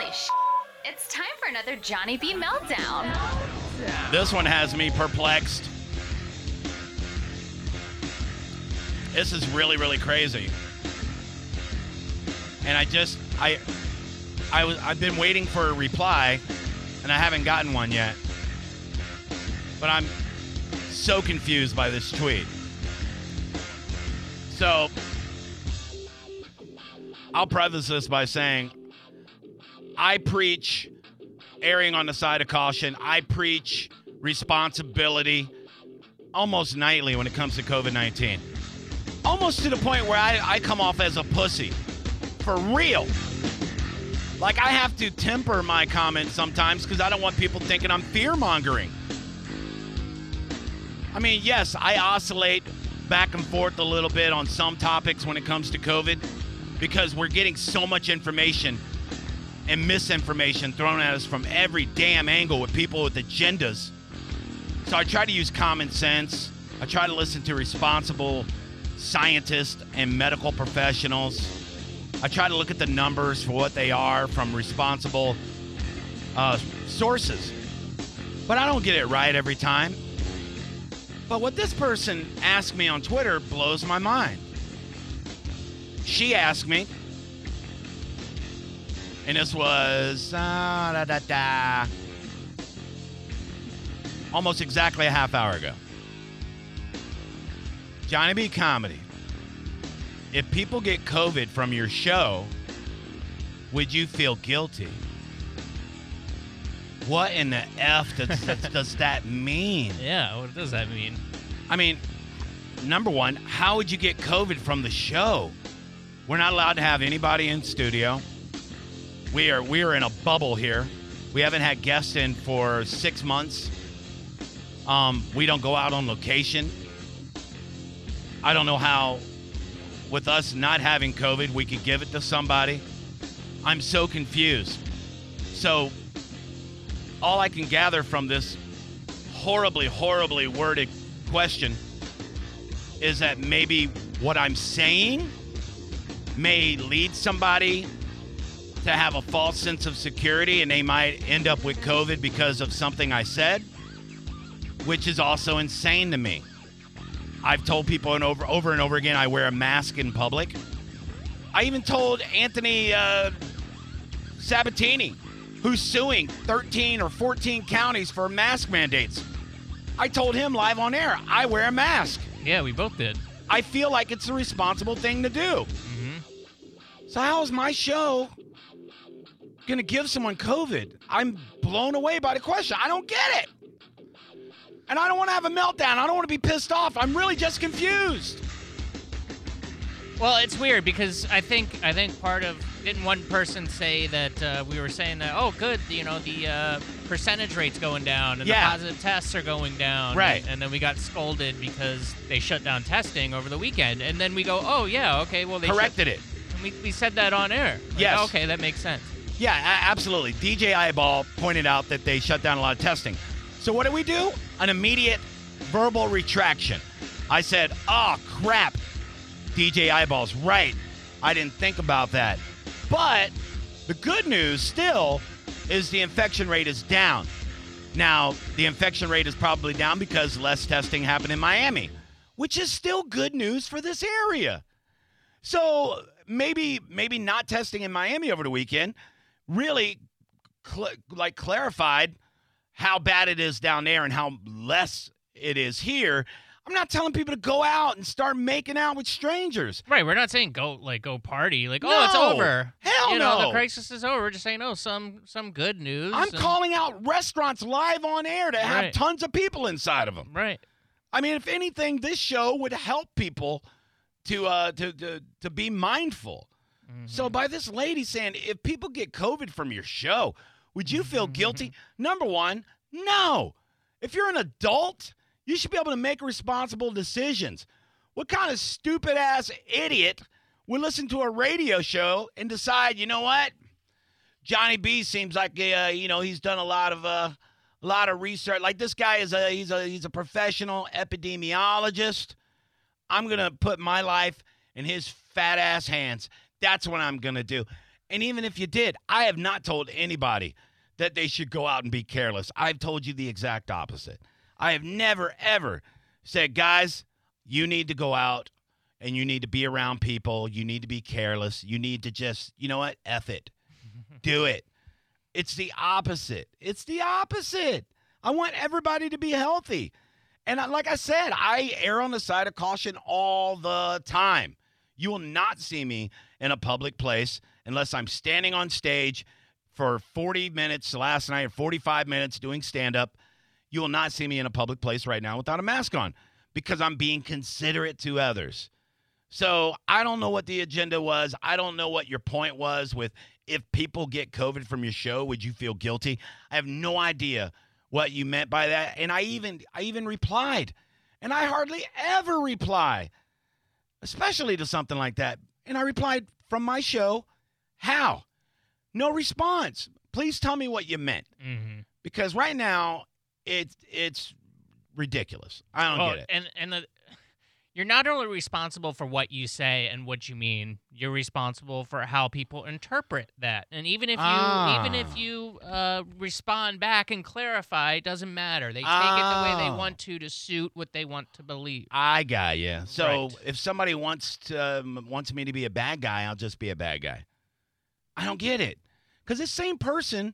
It's time for another Johnny B meltdown. This one has me perplexed. This is really, really crazy. And I've been waiting for a reply, and I haven't gotten one yet. But I'm so confused by this tweet. So, I'll preface this by saying, I preach erring on the side of caution. I preach responsibility almost nightly when it comes to COVID-19. Almost to the point where I come off as a pussy. For real. Like, I have to temper my comments sometimes because I don't want people thinking I'm fear-mongering. I mean, yes, I oscillate back and forth a little bit on some topics when it comes to COVID because we're getting so much information and misinformation thrown at us from every damn angle with people with agendas. So I try to use common sense. I try to listen to responsible scientists and medical professionals. I try to look at the numbers for what they are from responsible sources. But I don't get it right every time. But what this person asked me on Twitter blows my mind. She asked me, and this was almost exactly a half hour ago. Johnny B. Comedy. If people get COVID from your show, would you feel guilty? What in the F does that mean? Yeah, what does that mean? I mean, number one, how would you get COVID from the show? We're not allowed to have anybody in studio. We are in a bubble here. We haven't had guests in for 6 months. We don't go out on location. I don't know how, with us not having COVID, we could give it to somebody. I'm so confused. So, all I can gather from this horribly, horribly worded question is that maybe what I'm saying may lead somebody to have a false sense of security and they might end up with COVID because of something I said, which is also insane to me. I've told people over and over again I wear a mask in public. I even told Anthony Sabatini, who's suing 13 or 14 counties for mask mandates. I told him live on air, I wear a mask. Yeah, we both did. I feel like it's a responsible thing to do. Mm-hmm. So how is my show going to give someone COVID? I'm blown away by the question. I don't get it. And I don't want to have a meltdown. I don't want to be pissed off. I'm really just confused. Well, it's weird because I think part of, didn't one person say that we were saying that, oh, good, the percentage rate's going down and the positive tests are going down. Right. And then we got scolded because they shut down testing over the weekend. And then we go, oh, yeah, okay, well, they corrected it. And we said that on air. Like, yes. Okay, that makes sense. Yeah, absolutely. DJ Eyeball pointed out that they shut down a lot of testing. So what do? An immediate verbal retraction. I said, oh, crap. DJ Eyeball's right. I didn't think about that. But the good news still is the infection rate is down. Now, the infection rate is probably down because less testing happened in Miami, which is still good news for this area. So maybe not testing in Miami over the weekend really clarified how bad it is down there and how less it is here. I'm not telling people to go out and start making out with strangers. Right, we're not saying go party. Like, no, oh, it's over. Hell no. no. The crisis is over. We're just saying, oh, some good news. I'm calling out restaurants live on air to have Right. tons of people inside of them. Right. I mean, if anything, this show would help people to be mindful. Mm-hmm. So by this lady saying, if people get COVID from your show, would you feel guilty? Number one, no. If you're an adult, you should be able to make responsible decisions. What kind of stupid-ass idiot would listen to a radio show and decide, you know what? Johnny B seems like he's done a lot of research. Like, this guy is he's a professional epidemiologist. I'm gonna put my life in his fat ass hands. That's what I'm gonna do. And even if you did, I have not told anybody that they should go out and be careless. I've told you the exact opposite. I have never, ever said, guys, you need to go out and you need to be around people. You need to be careless. You need to just, you know what? F it. Do it. It's the opposite. It's the opposite. I want everybody to be healthy. And like I said, I err on the side of caution all the time. You will not see me in a public place unless I'm standing on stage for 40 minutes last night, or 45 minutes doing stand-up. You will not see me in a public place right now without a mask on because I'm being considerate to others. So I don't know what the agenda was. I don't know what your point was with if people get COVID from your show, would you feel guilty? I have no idea what you meant by that. And I even replied. And I hardly ever reply, especially to something like that. And I replied from my show, how? No response. Please tell me what you meant. Mm-hmm. Because right now, it's ridiculous. I don't get it. And you're not only responsible for what you say and what you mean, you're responsible for how people interpret that. And even if you respond back and clarify, it doesn't matter. They take it the way they want to suit what they want to believe. I got you. So Right. if somebody wants me to be a bad guy, I'll just be a bad guy. I don't get it. Because this same person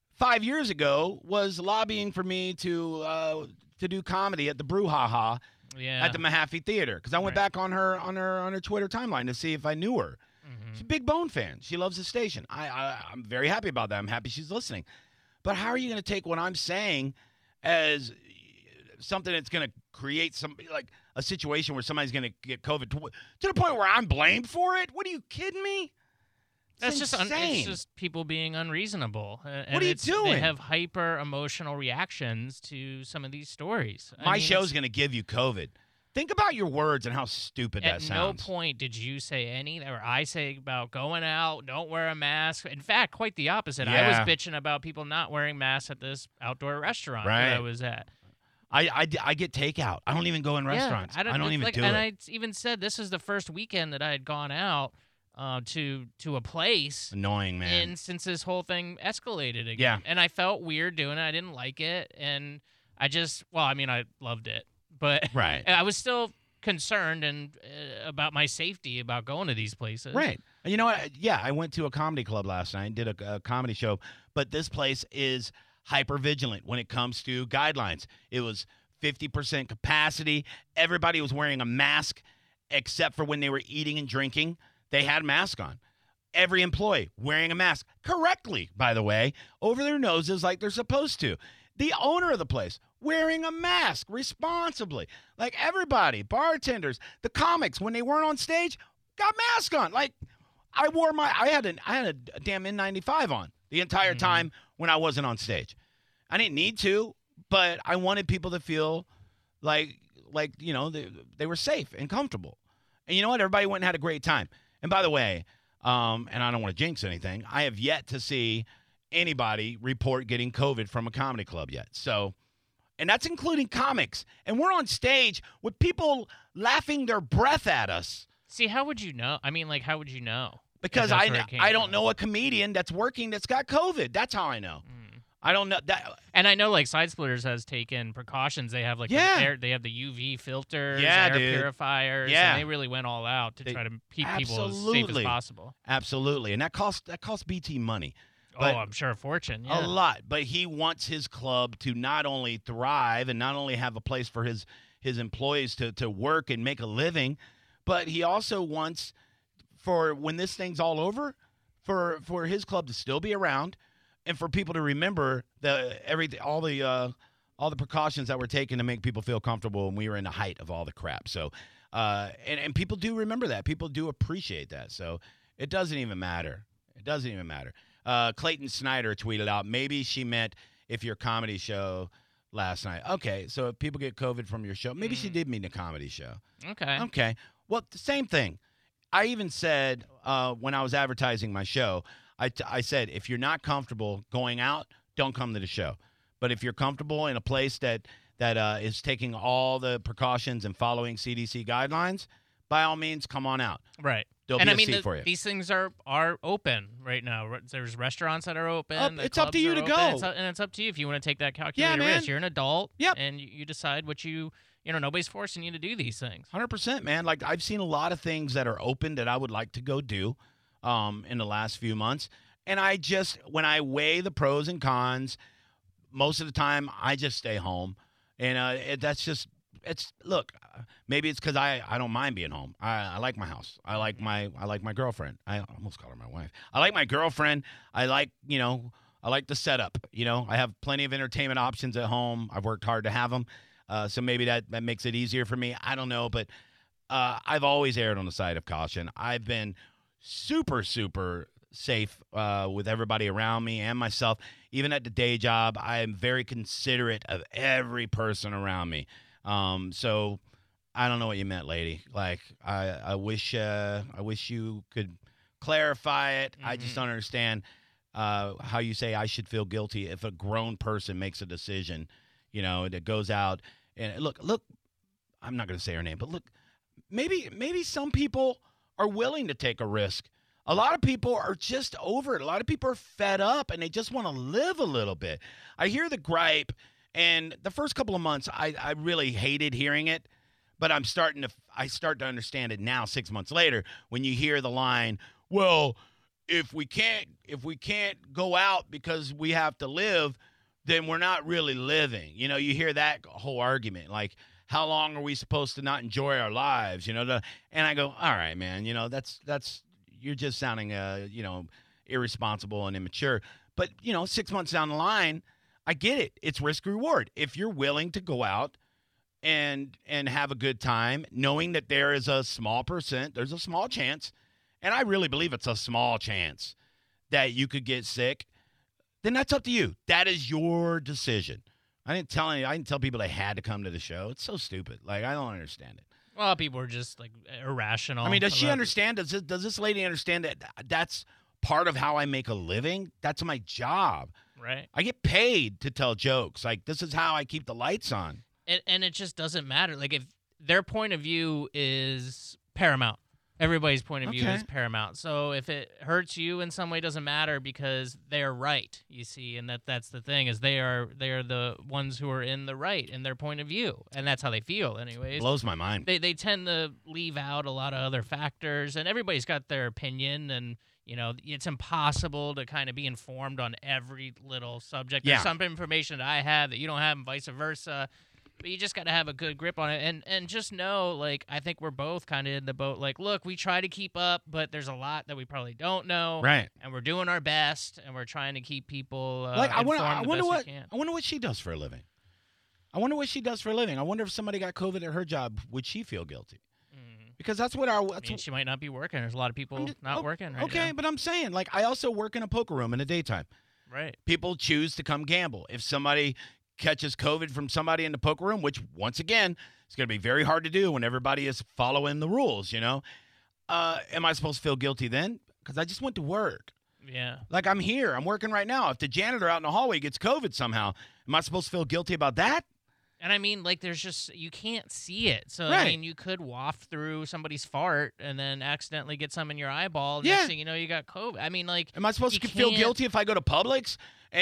5 years ago was lobbying for me to do comedy at the Brouhaha at the Mahaffey Theater. Because I went back on her Twitter timeline to see if I knew her. Mm-hmm. She's a big Bone fan. She loves the station. I'm very happy about that. I'm happy she's listening. But how are you going to take what I'm saying as something that's going to create like a situation where somebody's going to get COVID to the point where I'm blamed for it? What are you kidding me? That's It's just insane. it's just people being unreasonable. What are you doing? They have hyper emotional reactions to some of these stories. My show's going to give you COVID. Think about your words and how stupid that sounds. At no point did you say or I say about going out, don't wear a mask. In fact, quite the opposite. I was Yeah. bitching about people not wearing masks at this outdoor restaurant Right. that I was at. I get takeout. I don't even go in restaurants. I don't even do it. And I even said this is the first weekend that I had gone out to a place. Annoying, man. And since this whole thing escalated again. Yeah. And I felt weird doing it. I didn't like it. And I I loved it. But Right. I was still concerned and about my safety about going to these places. Right. And you know what? Yeah, I went to a comedy club last night and did a comedy show, but this place is hyper vigilant when it comes to guidelines. It was 50% capacity. Everybody was wearing a mask except for when they were eating and drinking. They had a mask on. Every employee wearing a mask correctly, by the way, over their noses like they're supposed to. The owner of the place wearing a mask responsibly. Like everybody, bartenders, the comics, when they weren't on stage, got masks on. Like I had a damn N95 on the entire time when I wasn't on stage. I didn't need to, but I wanted people to feel like you know, they were safe and comfortable. And you know what? Everybody went and had a great time. And by the way, and I don't want to jinx anything, I have yet to see anybody report getting COVID from a comedy club yet. So, and that's including comics. And we're on stage with people laughing their breath at us. See, how would you know? I mean, like, how would you know? Because That's where it came I don't from. know a comedian that's working that's got COVID. That's how I know. I don't know that. And I know, like, Side Splitters has taken precautions. They have, like, they have the UV filters, air purifiers, and they really went all out to try to keep people as safe as possible. Absolutely. And that costs BT money. But I'm sure a fortune. Yeah. a lot. But he wants his club to not only thrive and not only have a place for his employees to work and make a living, but he also wants, for when this thing's all over, for his club to still be around and for people to remember all the precautions that were taken to make people feel comfortable when we were in the height of all the crap. So and people do remember that. People do appreciate that. So it doesn't even matter. It doesn't even matter. Clayton Snyder tweeted out, maybe she meant if your comedy show last night. Okay, so if people get COVID from your show, maybe she did mean a comedy show. Okay. Well, the same thing. I even said when I was advertising my show, I said, if you're not comfortable going out, don't come to the show. But if you're comfortable in a place that is taking all the precautions and following CDC guidelines, by all means, come on out. Right. there'll And be I a mean, seat for you. these things are open right now. There's restaurants that are open. It's up to you to go. And it's up to you if you want to take that calculated man. risk. You're an adult, Yep. and you decide what nobody's forcing you to do these things. 100%, man. Like, I've seen a lot of things that are open that I would like to go do in the last few months. And when I weigh the pros and cons, most of the time I just stay home. And look, maybe it's because I don't mind being home. I like my house. I like my girlfriend. I almost call her my wife. I like my girlfriend. I like the setup. I have plenty of entertainment options at home. I've worked hard to have them. So maybe that makes it easier for me. I don't know, but I've always erred on the side of caution. I've been super, super safe with everybody around me and myself. Even at the day job, I am very considerate of every person around me. So I don't know what you meant, lady. Like, I wish you could clarify it. I just don't understand how you say I should feel guilty if a grown person makes a decision, that goes out. And look, I'm not going to say her name, but look, maybe some people are willing to take a risk. A lot of people are just over it. A lot of people are fed up and they just want to live a little bit. I hear the gripe, and the first couple of months I really hated hearing it, but I start to understand it now 6 months later when you hear the line, well, if we can't go out because we have to live, then we're not really living. You hear that whole argument, like, how long are we supposed to not enjoy our lives? And I go, all right, man, that's you're just sounding, irresponsible and immature. But, 6 months down the line, I get it. It's risk reward. If you're willing to go out and have a good time, knowing that there is a small percent, there's a small chance, and I really believe it's a small chance that you could get sick, then that's up to you. That is your decision. I didn't tell people they had to come to the show. It's so stupid. Like, I don't understand it. Well, people are just like irrational. I mean, does she understand? Does this lady understand that that's part of how I make a living? That's my job. Right. I get paid to tell jokes. Like, this is how I keep the lights on. And it just doesn't matter. Like, if their point of view is paramount, everybody's point of view is paramount. So if it hurts you in some way, it doesn't matter because they're right, you see. And that's the thing, is they are the ones who are in the right in their point of view. And that's how they feel anyways. Blows my mind. They tend to leave out a lot of other factors, and everybody's got their opinion, and it's impossible to kind of be informed on every little subject. Yeah. There's some information that I have that you don't have and vice versa. But you just got to have a good grip on it and just know, like, I think we're both kind of in the boat. Like, look, we try to keep up, but there's a lot that we probably don't know. Right. And we're doing our best, and we're trying to keep people I wonder what she does for a living. I wonder if somebody got COVID at her job, would she feel guilty? Because that's what she might not be working. There's a lot of people not working right now. Okay, but I'm saying, like, I also work in a poker room in the daytime. Right. People choose to come gamble. If somebody catches COVID from somebody in the poker room, which, once again, it's going to be very hard to do when everybody is following the rules, am I supposed to feel guilty then? Because I just went to work. Yeah. Like, I'm here. I'm working right now. If the janitor out in the hallway gets COVID somehow, am I supposed to feel guilty about that? And I mean, like, there's just, you can't see it. So, right. I mean, you could waft through somebody's fart and then accidentally get some in your eyeball. Yeah. Next thing you know, you got COVID. I mean, like, am I supposed to feel guilty if I go to Publix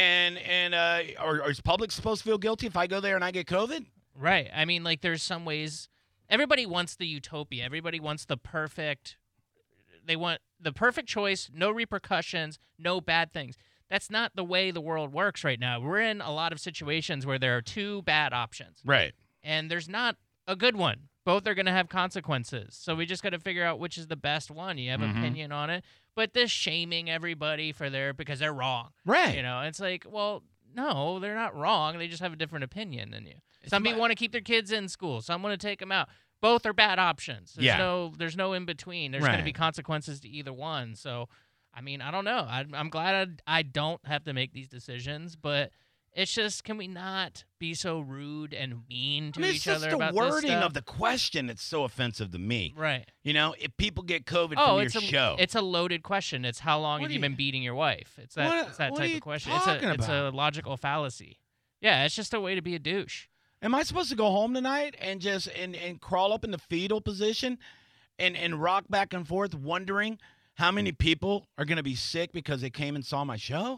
or is Publix supposed to feel guilty if I go there and I get COVID? Right. I mean, like, there's some ways. Everybody wants the utopia. Everybody wants the perfect. They want the perfect choice, no repercussions, no bad things. That's not the way the world works right now. We're in a lot of situations where there are two bad options. Right. And there's not a good one. Both are going to have consequences. So we just got to figure out which is the best one. You have an opinion on it. But this shaming everybody because they're wrong. Right. It's like, well, no, they're not wrong. They just have a different opinion than you. Some people want to keep their kids in school. Some want to take them out. Both are bad options. There's no in between. There's going to be consequences to either one. So, I mean, I don't know. I'm glad I don't have to make these decisions, but it's just, can we not be so rude and mean to each other about this stuff? It's the wording of the question that's so offensive to me. Right. If people get COVID from your show. It's a loaded question. It's how long have you been beating your wife? It's that type of question. It's a logical fallacy. Yeah, it's just a way to be a douche. Am I supposed to go home tonight and just and crawl up in the fetal position and rock back and forth wondering how many people are going to be sick because they came and saw my show?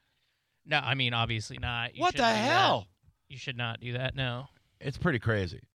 No, I mean, obviously not. What the hell? You should not do that, no. It's pretty crazy.